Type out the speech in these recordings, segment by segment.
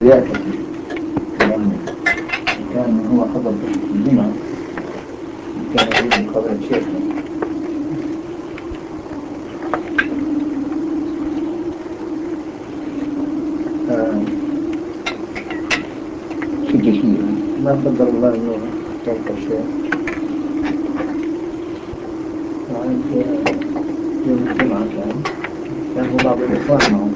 يأكل لأنه كان هو حضر الجمعة، كان يريد مقابلة شيخنا. شيء ما قدر الله إنه توقف الشيخ. وعند يوم الجمعة كان هو بعض الإخوان معه.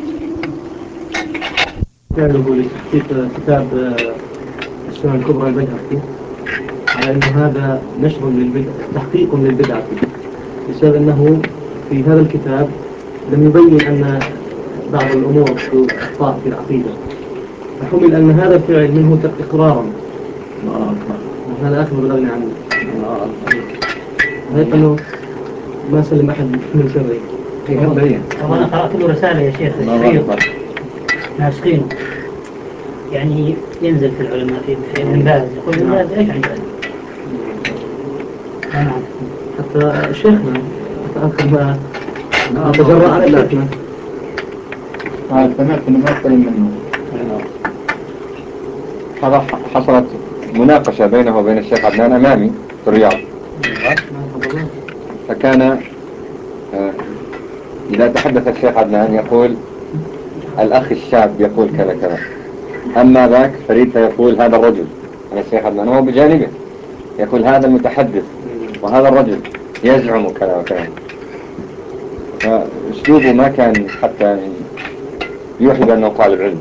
فعله لتحقيق كتاب السنة الكبرى البيهقي على أن هذا نشر للبدع، تحقيق للبدعة، بسبب أنه في هذا الكتاب لم يبين أن بعض الأمور في أخطاء في العقيدة، فحمل أن هذا الفعل منه إقرارا، وهذا آخر بلغني عنه. هيك أنه ما سلم أحد من شره. وأنا قرأت له رسالة يا شيخ الشريط ناسخينه، يعني ينزل في العلماء في ابن باز، يقول ابن باز ايش عن ذلك؟ نعم. حتى شيخنا آخر ما تجرأ على شيخنا. سمعت إنه ما سلم منه. حصلت مناقشة بينه وبين الشيخ عدنان أمامي في الرياض، فكان إذا تحدث الشيخ عدنان يقول الأخ الشاب يقول كذا كذا، أما ذاك فريد فيقول هذا الرجل، أنا الشيخ عدنان هو بجانبه يقول هذا المتحدث وهذا الرجل يزعم كذا وكذا، فأسلوبه ما كان حتى يوحي بأنه طالب علم.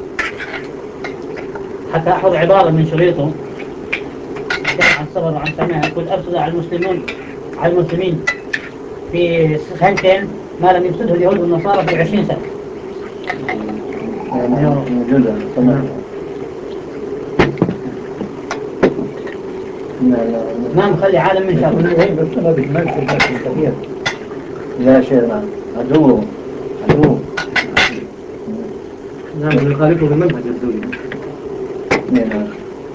حتى أحفظ عبارة من شريطه عن صبر وعن سماع، يقول أفسد على المسلمين في سنتين ما لم يفسده اليهود والنصارى في 20 سنة. ما مخلي عالم من شر. لا شيخنا عدوه. نعم، يخالفه بالمنهج الدولي. نعم،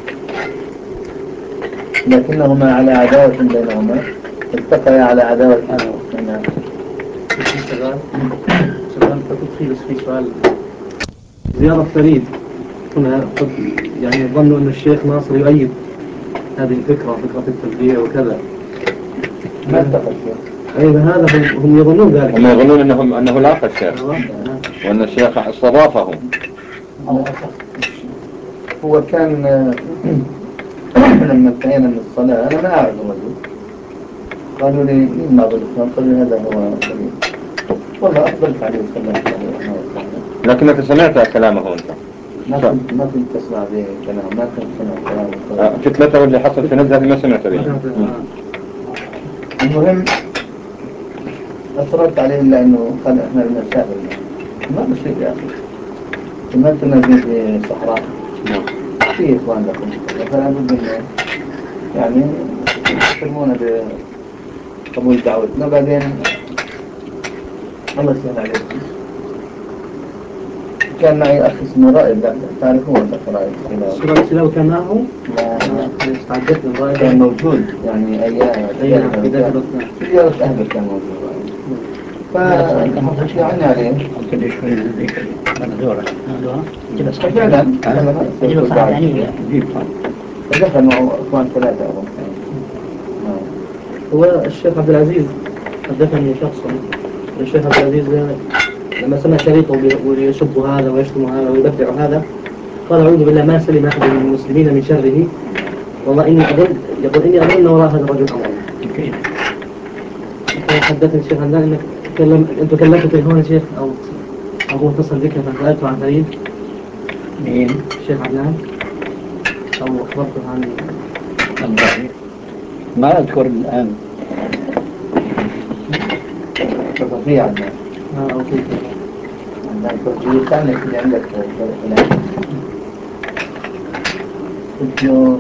لكنهما على عداوة بينهما، التقيا على عداوة. نعم. سؤال تفصيل بس في سؤال زيارة فريد هنا، يعني ظنوا أن الشيخ ناصر يؤيد هذه الفكرة، فكرة التشبيه وكذا. ما اتفق. أيوة، هذا هم يظنون ذلك. هم يظنون أنه لاقى الشيخ وأن الشيخ استضافه. هو كان لما انتهينا من الصلاة أنا ما أعرف الرجل، قالوا لي مين بعض الإخوان، قالوا لي هذا هو فريد، والله أقبلت عليه وسلمت عليه. لكنك سمعت كلامه أنت؟ ما كنت أسمع به كلام، ما كنت أسمع كلامه. فتنته اللي حصل في نزلة ما سمعت به. المهم أصررت عليه إلا أنه قال إحنا لنا شاهد ما بشيء يا أخي، ما أنتم نازلين في صحراء في إخوان لكم، فلا بد إنه يعني يحترمونا بقبول دعوتنا. بعدين الله يسهل عليكم، كان معي أخ اسمه رائد، لا تعرفون الأخ رائد السلام كان معه؟ لا استعجلت الرائد كان موجود يعني أيام في زيارة أهله كان موجود، فحكي عني عليه فعلا فدخل معه أخوان ثلاثة أو هو الشيخ عبد العزيز حدثني شخصا، الشيخ عبد العزيز لما سمع شريطه ويسب هذا ويشتم هذا ويبدع هذا قال أعوذ بالله ما سلم أحد من المسلمين من شره، والله إني أظن وراء هذا الرجل أمر. حدثني الشيخ عدنان إنك أنت كلمت تليفون الشيخ أو هو اتصل بك فسألته عن فريد. مين؟ الشيخ عدنان أو أخبرته عن ما أذكر الآن. في عدنان أو في عدنان فرجي ثاني اللي عندك هنا قلت له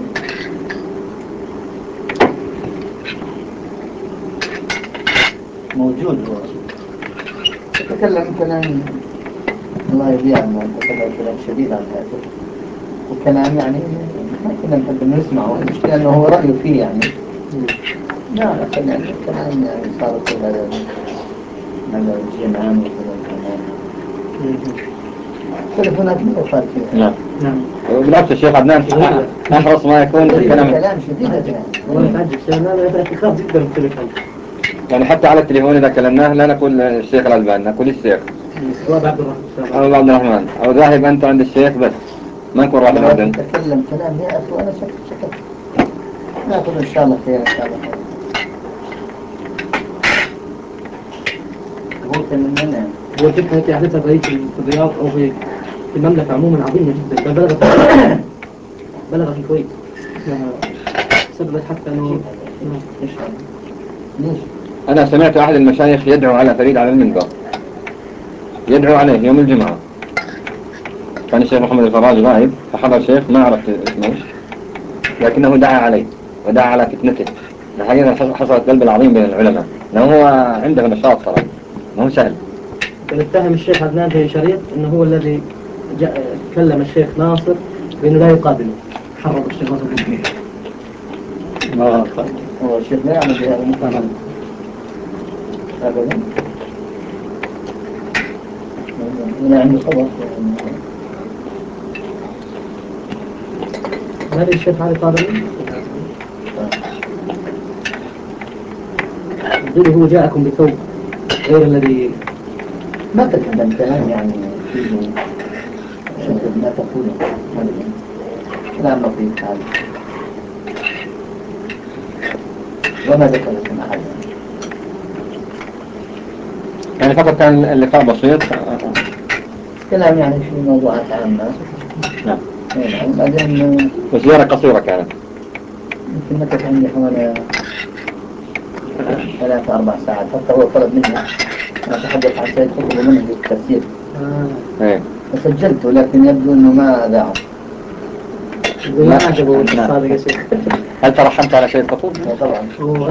موجود هو تكلم كلام الله يرضي عنه، تكلم كلام شديد عن هذا وكلام يعني ما كنا نحب نسمعه، المشكلة أنه هو رأيه فيه يعني لا أخذ يعني كلام يعني صار في هذا الجمعان وكذا كمان. التليفونات ما يقال فيها. نعم. نعم. وبالعكس الشيخ عدنان أحرص ما يكون في الكلام، كلام شديد يعني. والله متعجب شيء أنا أخاف جدا من التليفون. يعني حتى على التليفون إذا كلمناه لا نقول الشيخ الألباني، نقول الشيخ الله عبد الرحمن. أو عبد الرحمن أو ذاهب أنت عند الشيخ بس، ما نكون راح نعدل. تتكلم كلام يا أخي وأنا شكت ناخذ إن شاء الله خير إن شاء الله خير. هو كان مننا هو الفكرة التي أحدثها في الرياض أو في المملكة عموما عظيمة جدا، بل بلغت الكويت سببت حتى أنه إن شاء الله. ليش؟ أنا سمعت أحد المشايخ يدعو على فريد على المنبر، يدعو عليه يوم الجمعة. كان الشيخ محمد الفراج غائب فحضر شيخ ما عرفت اسمه، لكنه دعا عليه ودعا على فتنته. الحقيقة حصلت بلبلة عظيم بين العلماء، لأنه هو عنده نشاط صراحة ما هو سهل. اتهم الشيخ عدنان بن شريف أنه هو الذي كلم الشيخ ناصر بأنه لا يقابله، حرض الشيخ ناصر بن شريف. هو الشيخ لا يعمل بهذا المقام أبدا. أنا عندي خبر هل الشيخ علي قابله؟ يقول هو جاءكم بثوب غير الذي ما تكلم كلام يعني فيه ما تقوله كلام لطيف هذا وما ذكر اسم أحد. يعني فقط كان اللقاء بسيط. كلام يعني في موضوعات عامة. نعم. نعم. بعدين وزيارة قصيرة كانت. يمكن مكث عندي حوالي 3-4 ساعات. حتى هو طلب مني أن أتحدث عن سيد قطب ومنهج التفسير. فسجلته لكن يبدو أنه ما ذاعه. ما عجبه الصادق يا شيخ. هل ترحمت على سيد قطب؟ طبعا.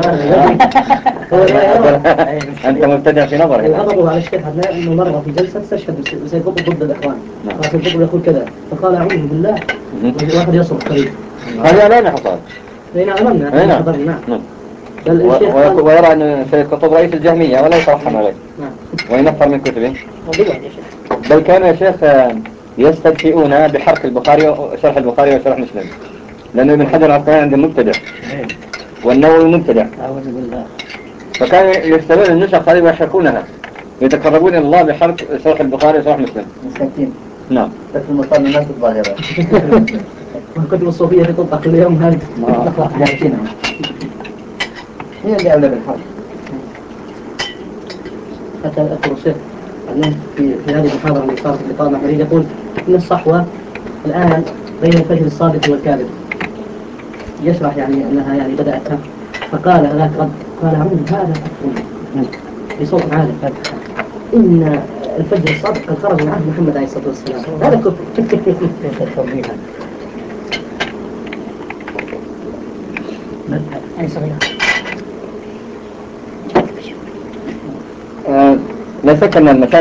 أنت مبتدع في نظري. غضبه على الشيخ عدنان أنه مرة في جلسة استشهد سيد قطب ضد الإخوان. فسيد قطب يقول كذا فقال أعوذ بالله واحد يصرخ قريب. هذا لا حصل. هنا أمامنا حضرنا. نعم. ويرى أن سيد قطب رئيس الجهمية ولا يترحم عليه. نعم. وينفر من كتبه. بل كان يا شيخ يستدفئون بحرق البخاري وشرح البخاري وشرح مسلم، لأنه ابن حجر العسقلاني عنده مبتدع والنووي مبتدع، فكان يرسلون النسخ هذه ويحرقونها يتقربون إلى الله بحرق شرح البخاري وشرح مسلم. مساكين. نعم. لكن المصاب الناس الظاهرة. الكتب الصوفية اللي تطبع كل يوم هذه هي اللي أولى بالحرق. حتى أذكر الشيخ في هذه المحاضرة اللي صارت في لقاء مع فريد يقول إن الصحوة الآن بين الفجر الصادق والكاذب، يشرح يعني أنها يعني بدأت فقال هذاك رد قال عمود هذا كفر بصوت عالي إن الفجر الصادق قد خرج من عهد محمد عليه الصلاة والسلام، هذا كفر. لا شك أن المشاكل